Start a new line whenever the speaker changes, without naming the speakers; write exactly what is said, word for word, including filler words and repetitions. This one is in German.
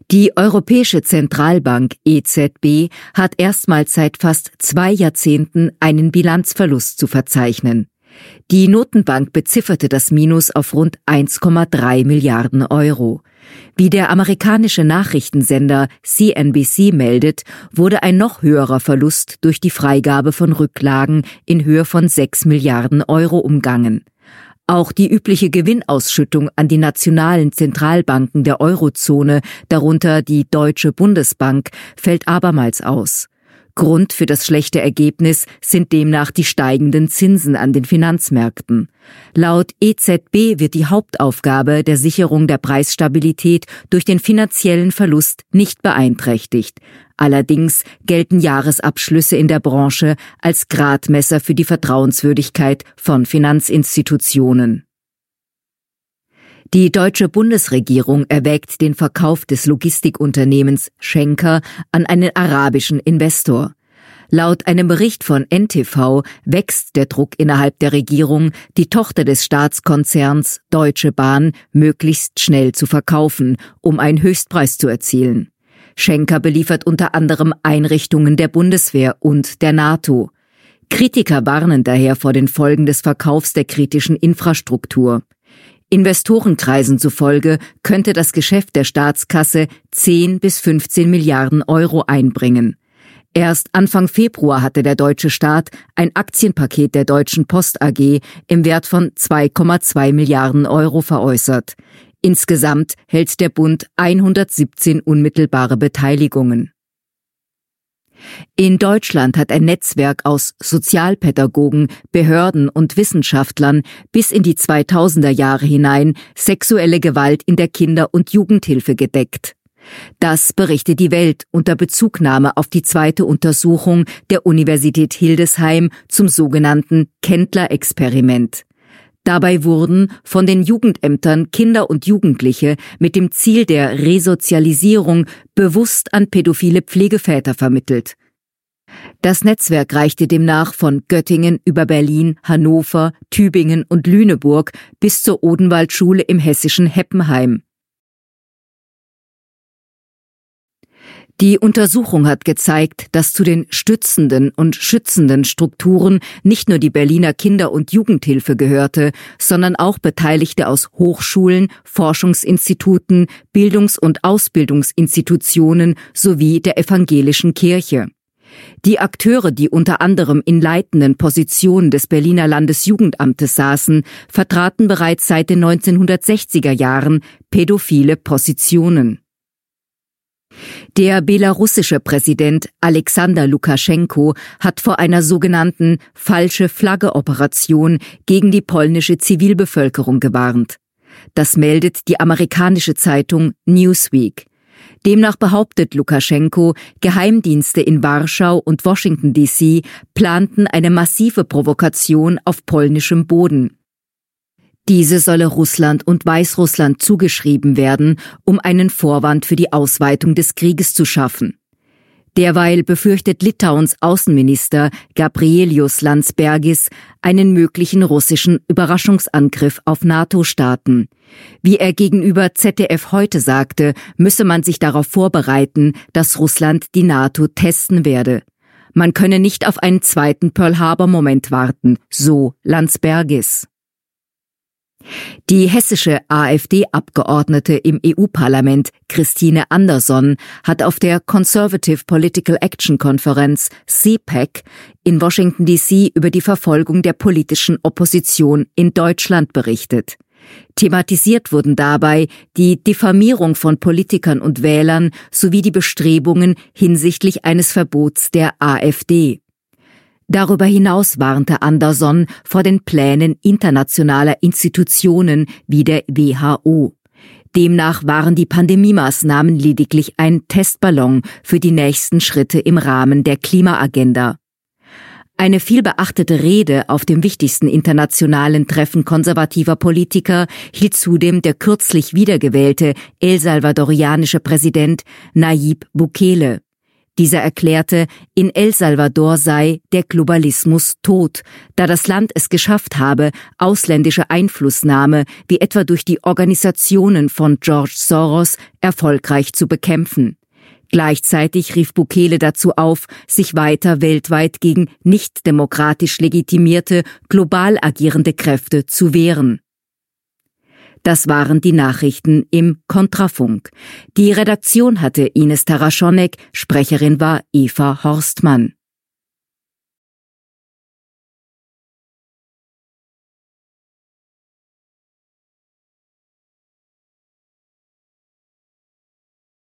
Die Europäische Zentralbank E Z B hat erstmals seit fast zwei Jahrzehnten einen Bilanzverlust zu verzeichnen. Die Notenbank bezifferte das Minus auf rund eins Komma drei Milliarden Euro. Wie der amerikanische Nachrichtensender C N B C meldet, wurde ein noch höherer Verlust durch die Freigabe von Rücklagen in Höhe von sechs Milliarden Euro umgangen. Auch die übliche Gewinnausschüttung an die nationalen Zentralbanken der Eurozone, darunter die Deutsche Bundesbank, fällt abermals aus. Grund für das schlechte Ergebnis sind demnach die steigenden Zinsen an den Finanzmärkten. Laut E Z B wird die Hauptaufgabe der Sicherung der Preisstabilität durch den finanziellen Verlust nicht beeinträchtigt. Allerdings gelten Jahresabschlüsse in der Branche als Gradmesser für die Vertrauenswürdigkeit von Finanzinstitutionen. Die deutsche Bundesregierung erwägt den Verkauf des Logistikunternehmens Schenker an einen arabischen Investor. Laut einem Bericht von N T V wächst der Druck innerhalb der Regierung, die Tochter des Staatskonzerns Deutsche Bahn möglichst schnell zu verkaufen, um einen Höchstpreis zu erzielen. Schenker beliefert unter anderem Einrichtungen der Bundeswehr und der NATO. Kritiker warnen daher vor den Folgen des Verkaufs der kritischen Infrastruktur. Investorenkreisen zufolge könnte das Geschäft der Staatskasse zehn bis fünfzehn Milliarden Euro einbringen. Erst Anfang Februar hatte der deutsche Staat ein Aktienpaket der Deutschen Post A G im Wert von zwei Komma zwei Milliarden Euro veräußert. Insgesamt hält der Bund hundertsiebzehn unmittelbare Beteiligungen. In Deutschland hat ein Netzwerk aus Sozialpädagogen, Behörden und Wissenschaftlern bis in die zweitausender Jahre hinein sexuelle Gewalt in der Kinder- und Jugendhilfe gedeckt. Das berichtet die Welt unter Bezugnahme auf die zweite Untersuchung der Universität Hildesheim zum sogenannten Kendler-Experiment. Dabei wurden von den Jugendämtern Kinder und Jugendliche mit dem Ziel der Resozialisierung bewusst an pädophile Pflegeväter vermittelt. Das Netzwerk reichte demnach von Göttingen über Berlin, Hannover, Tübingen und Lüneburg bis zur Odenwaldschule im hessischen Heppenheim. Die Untersuchung hat gezeigt, dass zu den stützenden und schützenden Strukturen nicht nur die Berliner Kinder- und Jugendhilfe gehörte, sondern auch Beteiligte aus Hochschulen, Forschungsinstituten, Bildungs- und Ausbildungsinstitutionen sowie der evangelischen Kirche. Die Akteure, die unter anderem in leitenden Positionen des Berliner Landesjugendamtes saßen, vertraten bereits seit den neunzehnhundertsechziger Jahren pädophile Positionen. Der belarussische Präsident Alexander Lukaschenko hat vor einer sogenannten Falsche-Flagge-Operation gegen die polnische Zivilbevölkerung gewarnt. Das meldet die amerikanische Zeitung Newsweek. Demnach behauptet Lukaschenko, Geheimdienste in Warschau und Washington D C planten eine massive Provokation auf polnischem Boden. Diese solle Russland und Weißrussland zugeschrieben werden, um einen Vorwand für die Ausweitung des Krieges zu schaffen. Derweil befürchtet Litauens Außenminister Gabrielius Landsbergis einen möglichen russischen Überraschungsangriff auf NATO-Staaten. Wie er gegenüber Z D F heute sagte, müsse man sich darauf vorbereiten, dass Russland die NATO testen werde. Man könne nicht auf einen zweiten Pearl-Harbor-Moment warten, so Landsbergis. Die hessische AfD-Abgeordnete im E U-Parlament Christine Anderson hat auf der Conservative Political Action Konferenz C PAC in Washington D C über die Verfolgung der politischen Opposition in Deutschland berichtet. Thematisiert wurden dabei die Diffamierung von Politikern und Wählern sowie die Bestrebungen hinsichtlich eines Verbots der AfD. Darüber hinaus warnte Anderson vor den Plänen internationaler Institutionen wie der W H O. Demnach waren die Pandemiemaßnahmen lediglich ein Testballon für die nächsten Schritte im Rahmen der Klimaagenda. Eine vielbeachtete Rede auf dem wichtigsten internationalen Treffen konservativer Politiker hielt zudem der kürzlich wiedergewählte el-salvadorianische Präsident Nayib Bukele. Dieser erklärte, in El Salvador sei der Globalismus tot, da das Land es geschafft habe, ausländische Einflussnahme, wie etwa durch die Organisationen von George Soros, erfolgreich zu bekämpfen. Gleichzeitig rief Bukele dazu auf, sich weiter weltweit gegen nicht demokratisch legitimierte, global agierende Kräfte zu wehren. Das waren die Nachrichten im Kontrafunk. Die Redaktion hatte Ines Taraschonek, Sprecherin war Eva Horstmann.